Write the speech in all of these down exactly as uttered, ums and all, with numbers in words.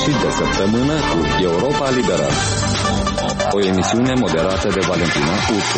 sfârșit de săptămână cu Europa Liberă. O emisiune moderată de Valentina Ursu.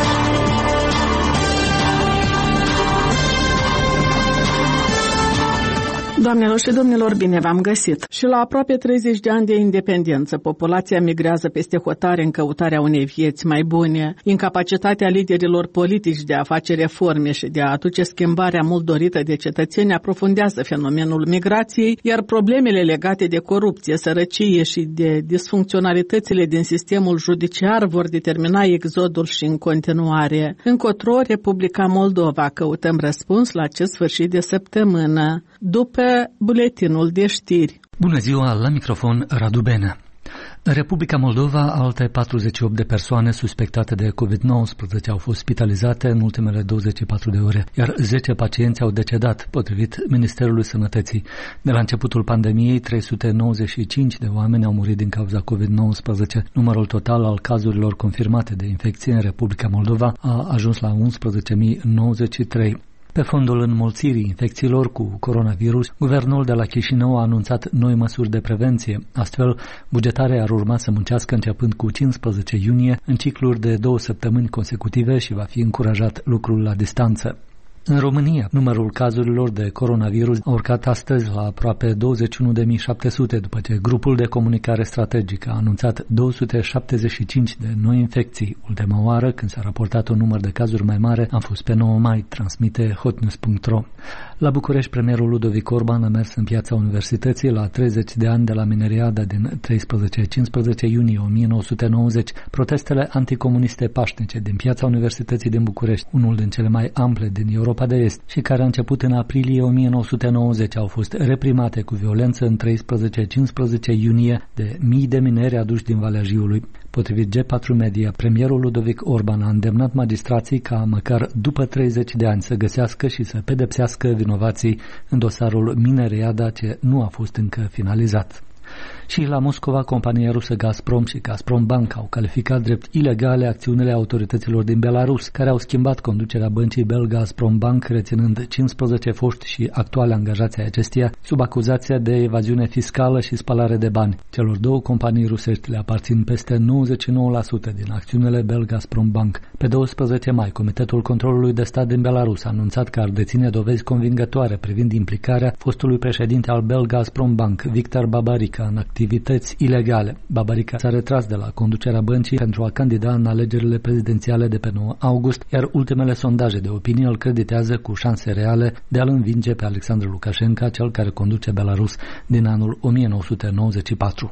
Doamnelor și domnilor, bine v-am găsit! Și la aproape treizeci de ani de independență, populația migrează peste hotare în căutarea unei vieți mai bune. Incapacitatea liderilor politici de a face reforme și de a aduce schimbarea mult dorită de cetățeni aprofundează fenomenul migrației, iar problemele legate de corupție, sărăcie și de disfuncționalitățile din sistemul judiciar vor determina exodul și în continuare. Încotro, Republica Moldova, căutăm răspuns la acest sfârșit de săptămână. După buletinul de știri. Bună ziua, la microfon Radu Benea. În Republica Moldova, alte patruzeci și opt de persoane suspectate de covid nouăsprezece au fost spitalizate în ultimele douăzeci și patru de ore, iar zece pacienți au decedat, potrivit Ministerului Sănătății. De la începutul pandemiei, trei sute nouăzeci și cinci de oameni au murit din cauza covid nouăsprezece. Numărul total al cazurilor confirmate de infecție în Republica Moldova a ajuns la unsprezece mii nouăzeci și trei. Pe fondul înmulțirii infecțiilor cu coronavirus, guvernul de la Chișinău a anunțat noi măsuri de prevenție. Astfel, bugetarea ar urma să muncească începând cu cincisprezece iunie în cicluri de două săptămâni consecutive și va fi încurajat lucrul la distanță. În România, numărul cazurilor de coronavirus a urcat astăzi la aproape douăzeci și unu de mii șapte sute, după ce grupul de comunicare strategică a anunțat două sute șaptezeci și cinci de noi infecții. Ultima oară, când s-a raportat un număr de cazuri mai mare, a fost pe nouă mai, transmite hotnews punct ro. La București, premierul Ludovic Orban a mers în Piața Universității la treizeci de ani de la mineriada din treisprezece-cincisprezece iunie o mie nouă sute nouăzeci. Protestele anticomuniste pașnice din Piața Universității din București, unul din cele mai ample din Europa de Est și care a început în aprilie o mie nouă sute nouăzeci, au fost reprimate cu violență în treisprezece-cincisprezece iunie de mii de mineri aduși din Valea Jiului. Potrivit G patru Media, premierul Ludovic Orban a îndemnat magistrații ca măcar după treizeci de ani să găsească și să pedepsească vinovații în dosarul Mineriada, ce nu a fost încă finalizat. Și la Moscova, compania rusă Gazprom și Gazprom Bank au calificat drept ilegale acțiunile autorităților din Belarus, care au schimbat conducerea băncii Bell Gazprom Bank, reținând cincisprezece foști și actuale angajați ai acesteia sub acuzația de evaziune fiscală și spălare de bani. Celor două companii rusești le aparțin peste nouăzeci și nouă la sută din acțiunile Bell Gazprom Bank. Pe douăsprezece mai, Comitetul Controlului de Stat din Belarus a anunțat că ar deține dovezi convingătoare privind implicarea fostului președinte al Bell Gazprom Bank, Victor Babarika, în activități ilegale. Babarika s-a retras de la conducerea băncii pentru a candida în alegerile prezidențiale de pe nouă august, iar ultimele sondaje de opinie îl creditează cu șanse reale de a-l învinge pe Alexandru Lukashenko, cel care conduce Belarus din anul o mie nouă sute nouăzeci și patru.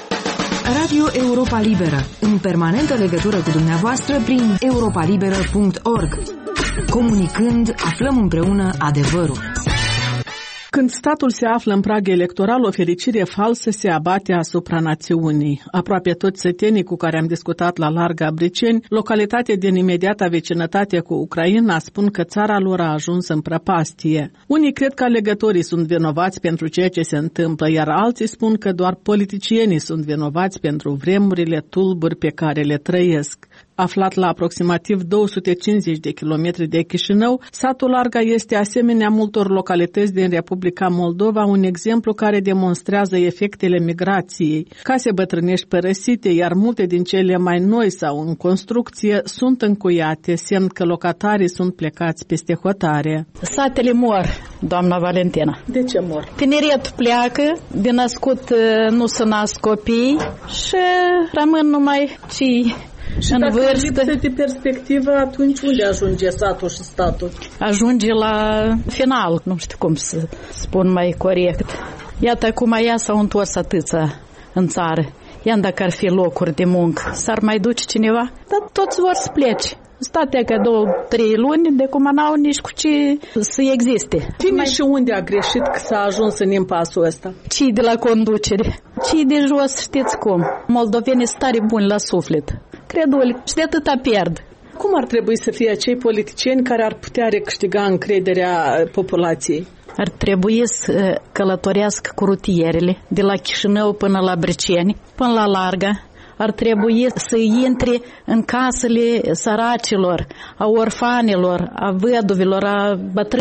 Radio Europa Liberă, în permanentă legătură cu dumneavoastră prin europa liberă punct org. Comunicând, aflăm împreună adevărul. Când statul se află în prag electoral, o fericire falsă se abate asupra națiunii. Aproape toți sătenii cu care am discutat la larg Abriceni, localitate din imediata vecinătate cu Ucraina, spun că țara lor a ajuns în prăpastie. Unii cred că alegătorii sunt vinovați pentru ceea ce se întâmplă, iar alții spun că doar politicienii sunt vinovați pentru vremurile tulburi pe care le trăiesc. Aflat la aproximativ două sute cincizeci de kilometri de Chișinău, satul Larga este, asemenea multor localități din Republica Moldova, un exemplu care demonstrează efectele migrației. Case bătrânești părăsite, iar multe din cele mai noi sau în construcție sunt încuiate, semn că locatarii sunt plecați peste hotare. Satele mor, doamna Valentina. De ce mor? Tineretul pleacă, de născut nu se nasc copii și rămân numai cei și în dacă vârstă. lipsă de perspectivă, atunci unde ajunge satul și statul? Ajunge la final, nu știu cum să spun mai corect. Iată acum ea s-au întors atâția în țară. Iar dacă ar fi locuri de muncă, s-ar mai duce cineva? Dar toți vor să plece. State ca două, trei luni, de cum n-au nici cu ce să existe. Cine mai... și unde a greșit că s-a ajuns în impasul ăsta? Cei de la conducere, cei de jos, știți cum. Moldovenii sunt tare buni la suflet. Credul, și de atâta pierd. Cum ar trebui să fie acei politicieni care ar putea recâștiga încrederea populației? Ar trebui să călătorească cu rutierele de la Chișinău până la Briceni, până la Larga. Ar trebui să intre în casele săracilor, a orfanilor, a văduvilor, a bătrânilor.